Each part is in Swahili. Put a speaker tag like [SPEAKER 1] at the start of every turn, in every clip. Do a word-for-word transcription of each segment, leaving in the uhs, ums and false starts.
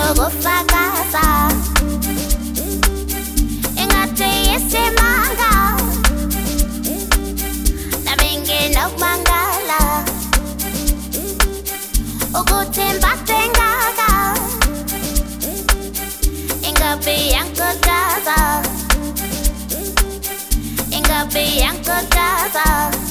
[SPEAKER 1] kufakaza engathi isimanga nami nginomangala ukuthi mbade ngaka ingabe yankuthaza ingabe yankuthaza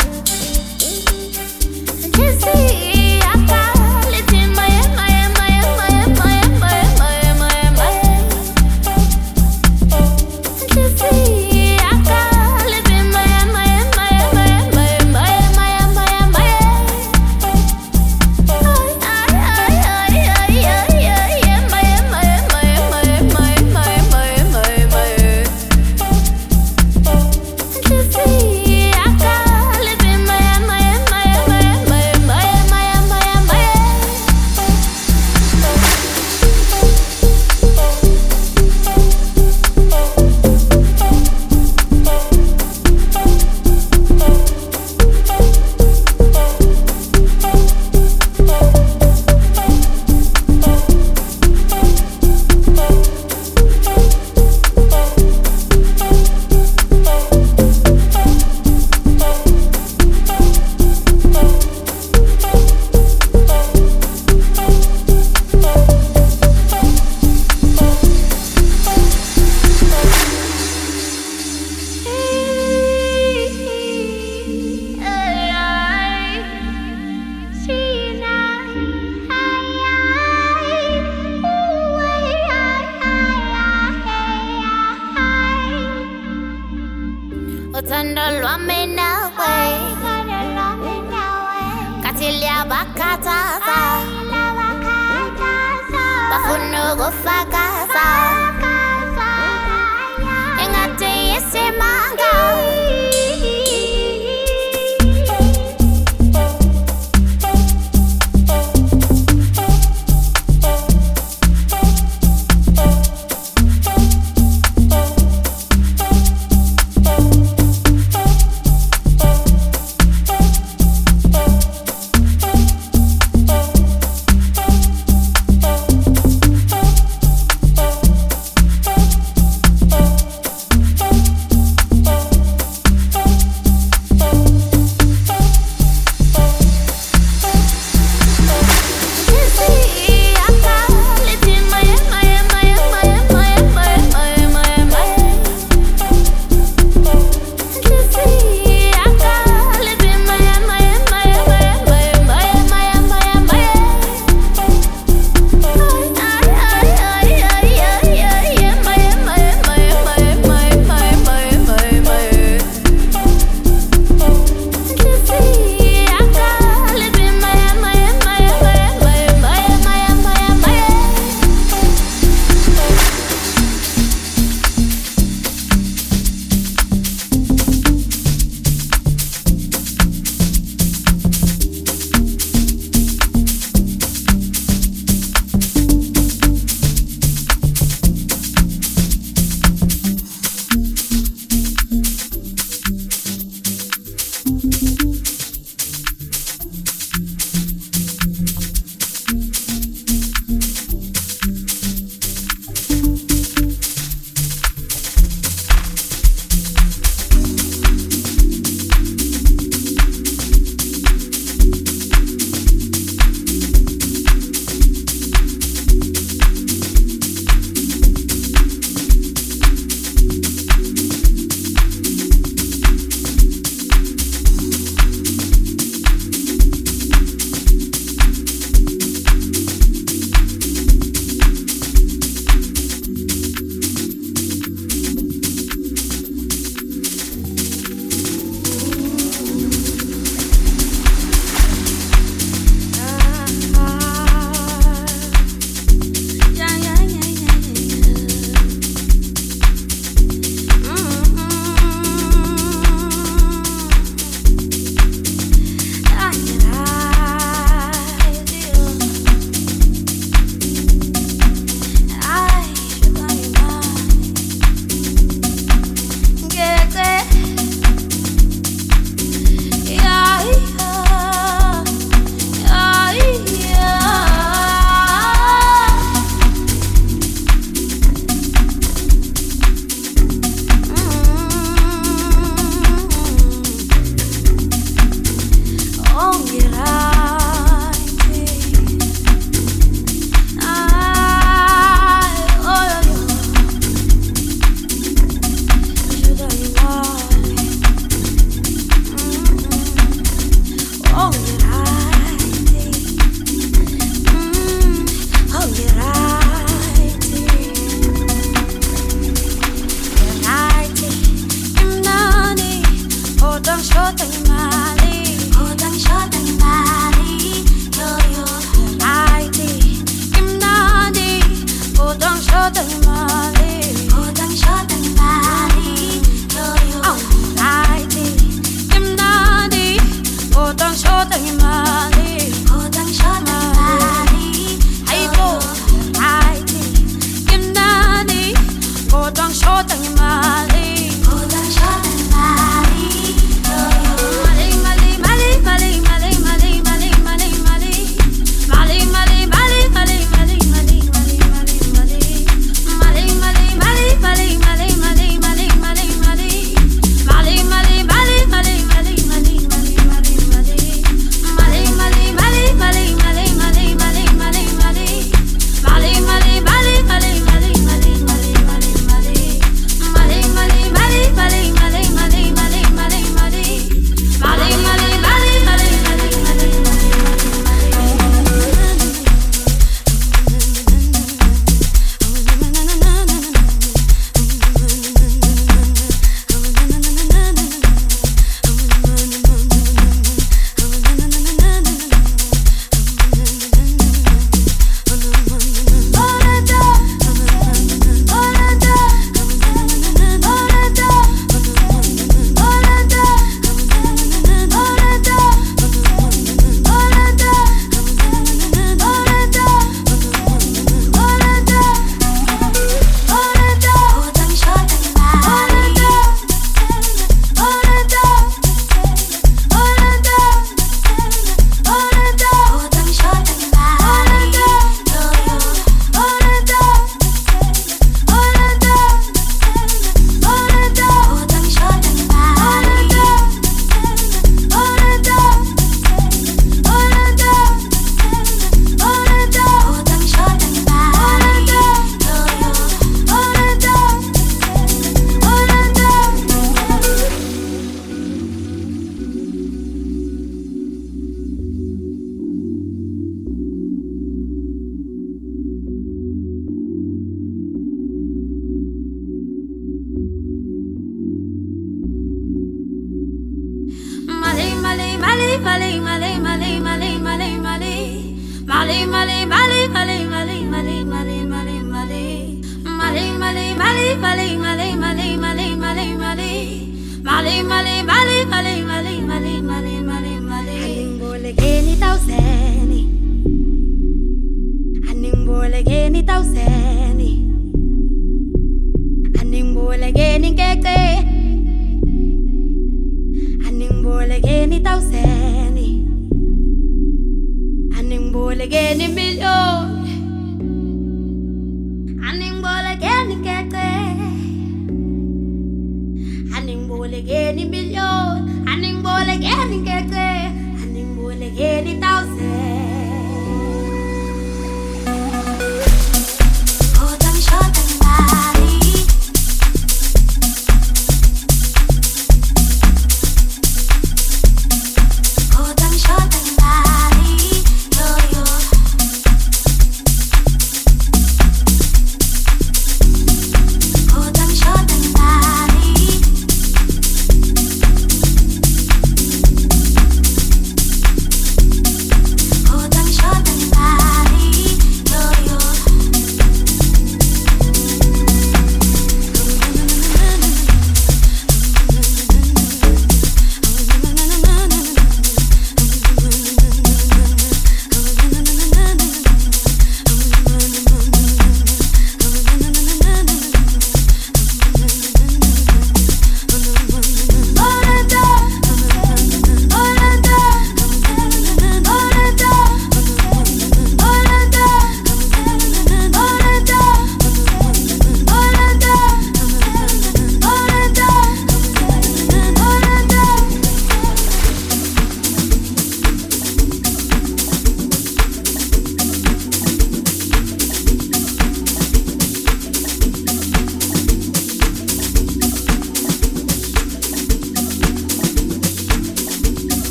[SPEAKER 1] uthando lwami nawe kathi liyabakhathaza bafuna ukufakaza engathi isimanga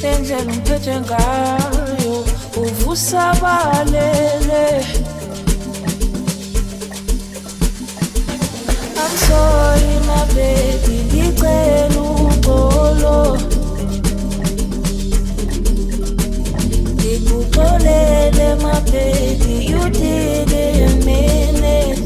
[SPEAKER 2] Lendlela ungiphethe ngayo uvusabalele. I'm sorry my baby, ngicela uxolo. Ngikuxolele my baby, you didn't mean it.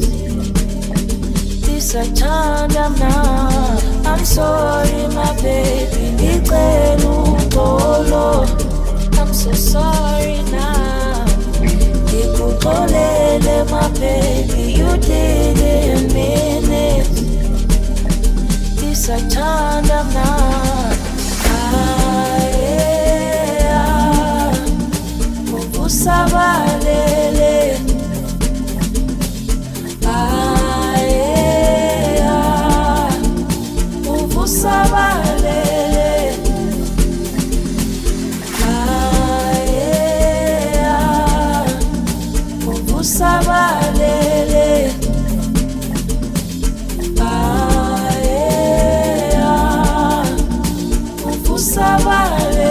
[SPEAKER 2] Ndisathanda mna. I'm sorry my baby, ngicela uxolo. I'm so sorry now. Ngikuxolele my baby, you didn't mean it. Ndisathanda mna. Usabalele, aye, uvusabalele, aye, uvusabalele, aye, uvusabalele.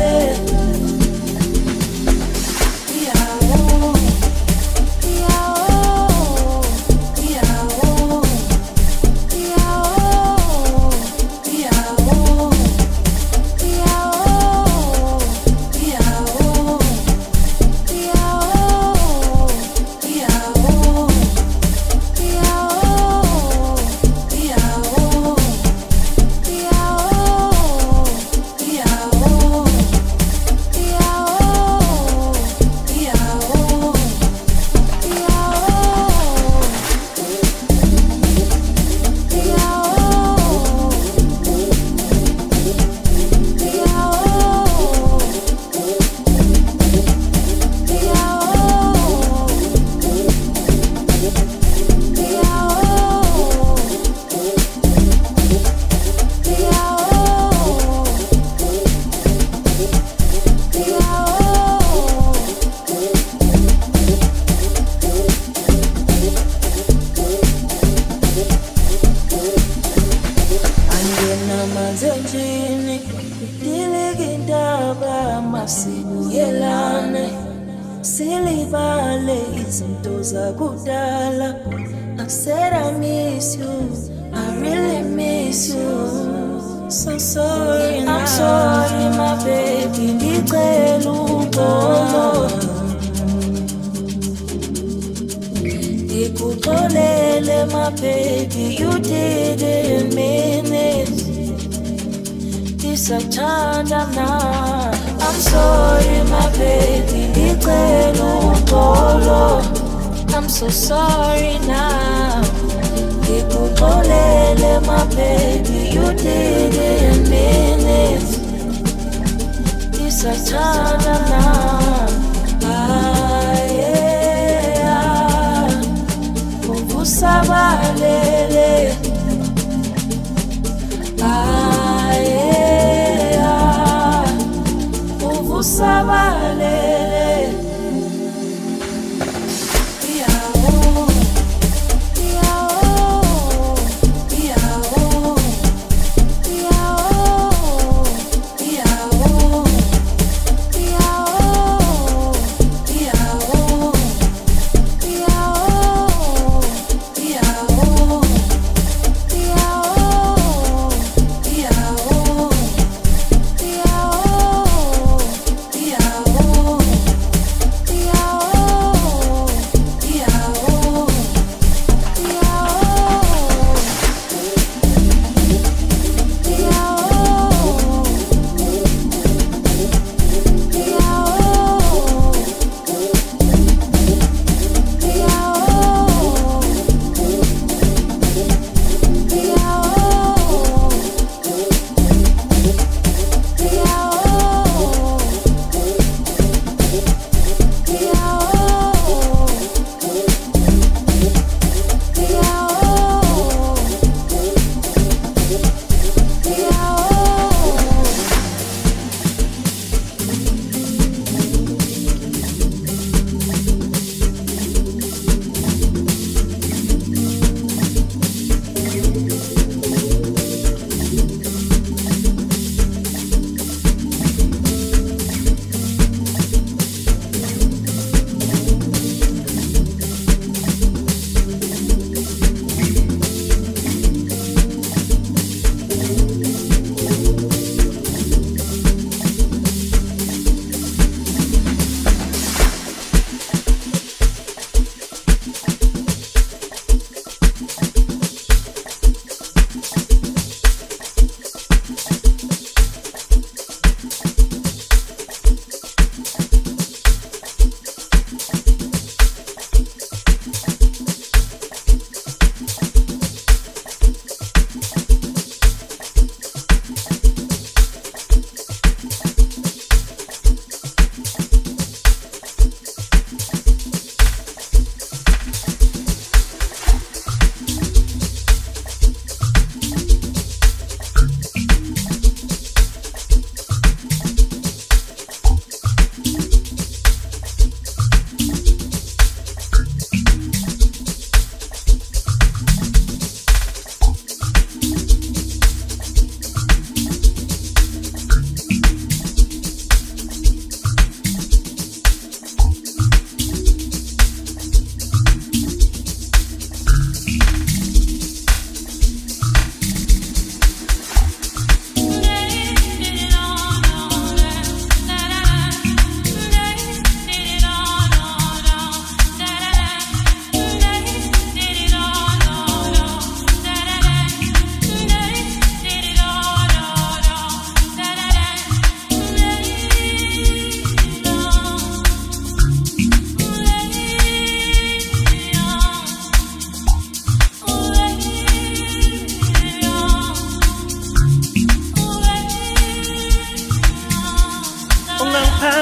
[SPEAKER 2] I'm so sorry now. Ngikuxolele my baby, you didn't mean it. Ndisathanda now. Aye, uvusabalele. Aye, uvusabalele. Oh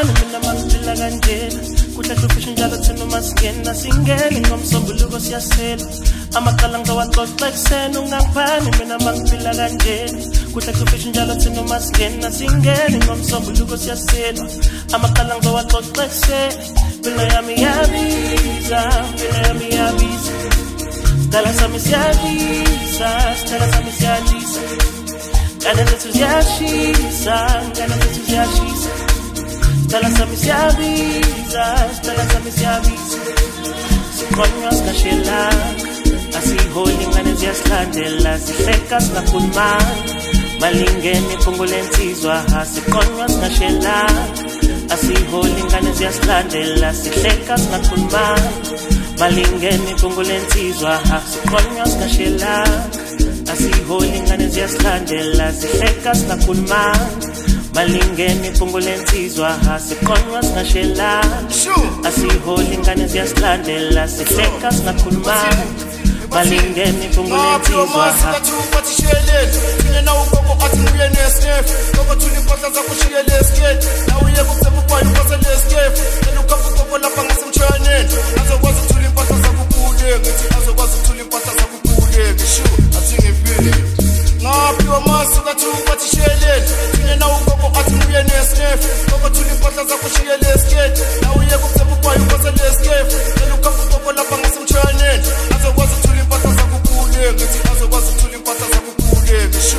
[SPEAKER 3] ungangifani mina mangiphila kanjena kuhle kufisha njalo thina masingena singene ngomsombuluko siyasela amaqala ngawaxoxa ekseni ungangifani mina mangiphila kanjena kuhle kufisha njalo thina masingena singene ngomsombuluko siyasela amaqala ngawaxoxa ekseni bila yami yabiza bila yami yabiza Stella sami siyadisa Stella sami siyadisa Gana zethu ziyashisa Gana zethu ziyashisa Stella sami siyabiza Stella sami siyabiza Sikhonywa sikashelanga Asiholi ngane ziyasilandela Sihleka singakhulumanga Malingene phungule nsizwa Sikhonywa sikashelanga Asiholi ngane ziyasilandela Sihleka singakhulumanga Malingene phungule nsizwa Sikhonywa sikashelanga Asiholi ngane ziyasilandela Sihleka singakhulumanga Malingene phungule nsizwa Sikhonywa sikashelanga Asiholi ngane ziyasilandela Sihleka singakhulumanga Malingene phungule nsizwa
[SPEAKER 4] Thine na ugogo athi uye nescafe Gogo thula impahla zakho ushiye lescafe Na uye kuphepha kwayo kwase lescafe Yena ukhapha ugogo lapha ngasemtshwaneni Azokwazi ukuthula impahla zakho ukule Ngithi azokwazi ukuthula impahla zakho ukule Ngisho athi ngiphi Ngaphi wamasu kathi ubathi shelele Thine na ugogo athi uye nescafe Gogo thula impahla zakho ushiye lescafe Na uye kuphepha kwayo kwase lescafe Yena ukhapha ugogo lapha ngasemtshwaneni Azokwazi ukuthula impahla zakho ukule Ngithi azokwazi ukuthula impahla zakho ukule Ngisho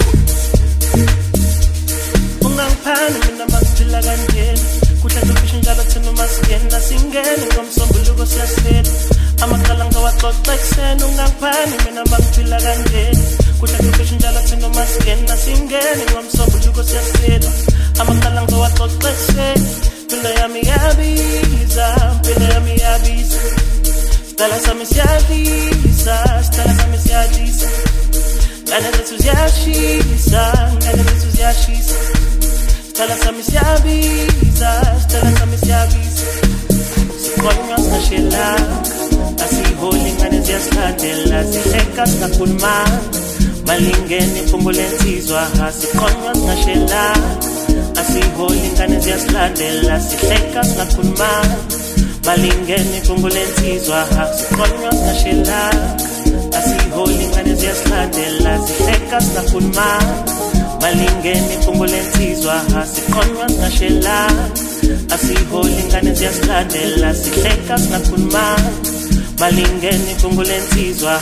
[SPEAKER 3] Ungangifani mina mangiphila kanjena kuhle kufisha njalo thina masingena singene ngomsombuluko siyasela amaqala ngawaxoxa ekseni ungangifani mina mangiphila kanjena kuhle kufisha njalo thina masingena singene ngomsombuluko siyasela amaqala ngawaxoxa ekseni bila yami yabiza bila yami yabiza Stella sami siyadisa Stella sami siyadisa Gana zethu ziyashisa Gana zethu ziyashisa Stella sami siyabiza Stella sami siyabiza Sikhonywa sikashelanga Asiholi ngane ziyasilandela Sihleka singakhulumanga Malingene phungule nsizwa Sikhonywa sikashelanga Asiholi ngane ziyasilandela Sihleka singakhulumanga Malingene phungule nsizwa Sikhonywa sikashelanga Asiholi ngane ziyasilandela Sihleka singakhulumanga Malingene phungule nsizwa Sikhonywa sikashelanga Asiholi ngane ziyasilandela Sihleka singakhulumanga Malingene phungule nsizwa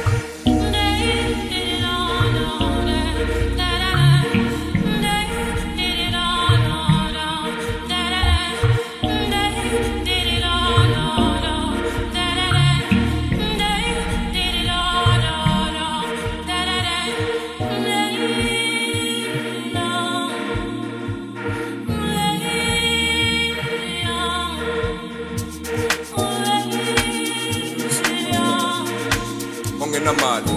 [SPEAKER 5] Mali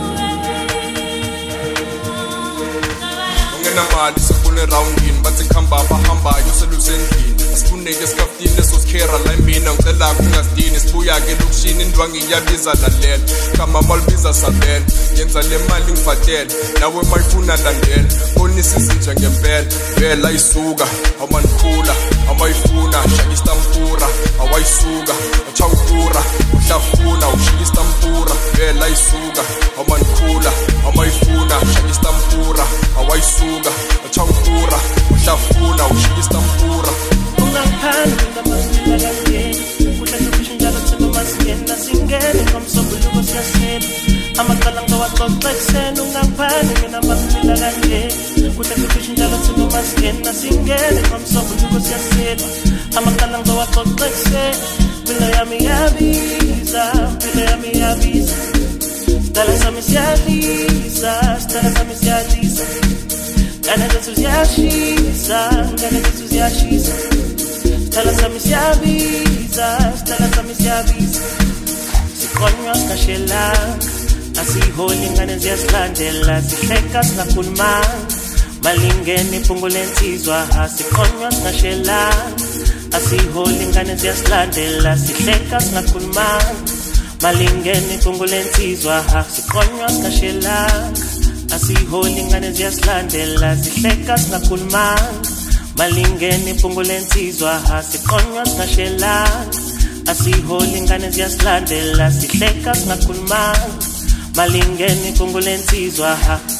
[SPEAKER 5] ungena mali sifune roundini bathi khamba bahambayo selusendlini asifuneke sikafini sosikhera la mina ngicela kungasidini sibuya ke lokushini indwangi iyabiza lalela kama malibiza sabela yenza le mali ngibhatele nawe mayifuna landela bonisa izinja ngempela vela isuka awumanikhula awayifuna shakista mpura awayisuka achawukura uhlafuna ushikista mpura vela isuka awumanikhula awayifuna shakista mpura awayisuka achawukura uhlafuna ushikista mpura
[SPEAKER 3] ungangifani mina mangiphila kanjena kuhle kufisha njalo thina masingena singene ngomsombuluko siyasela amaqala ngawaxoxa ekseni ungangifani mina mangiphila kanjena kuhle kufisha njalo thina masingena singene ngomsombuluko siyasela amaqala ngawaxoxa ekseni bila yami yabiza bila yami yabiza Stella sami siyadisa Stella sami siyadisa Gana zethu ziyashisa Gana zethu ziyashisa Stella sami siyabiza Stella sami siyabiza Sikhonywa sikashelanga Asiholi ngane ziyasilandela Sihleka singakhulumanga Malingene phungule nsizwa Sikhonywa sikashelanga Asiholi ngane ziyasilandela Sihleka singakhulumanga Malingene phungule nsizwa Sikhonywa sikashelanga Asiholi ngane ziyasilandela Sihleka singakhulumanga malingeni pungulensizwa hasiqonywa sashelanga asiholi ingane ziyasilandela sihleka singakhulumanga malingeni pungulensizwa ha